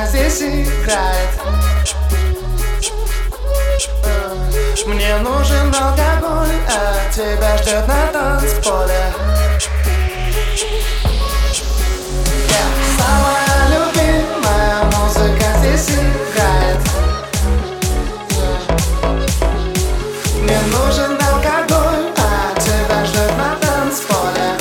здесь играет. Мне нужен алкоголь, а тебя ждет на танцполе. Самая любимая музыка здесь играет. Мне нужен алкоголь, а тебя ждет на танцполе.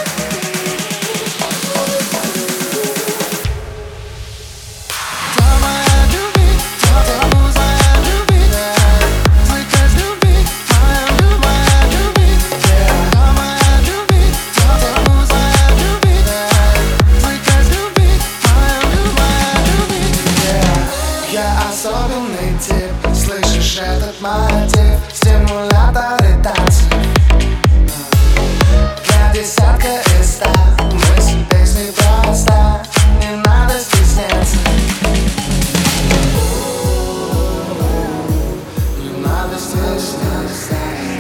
Я особенный тип, слышишь этот мотив? Стимуляторы танцев для десятка из 100. Мысль песни проста, не надо стесняться. Не надо стесняться.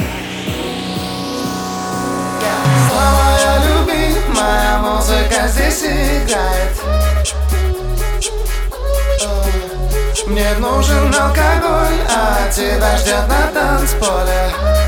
Самая любимая музыка здесь играет. Мне нужен алкоголь, а тебя ждет на танцполе.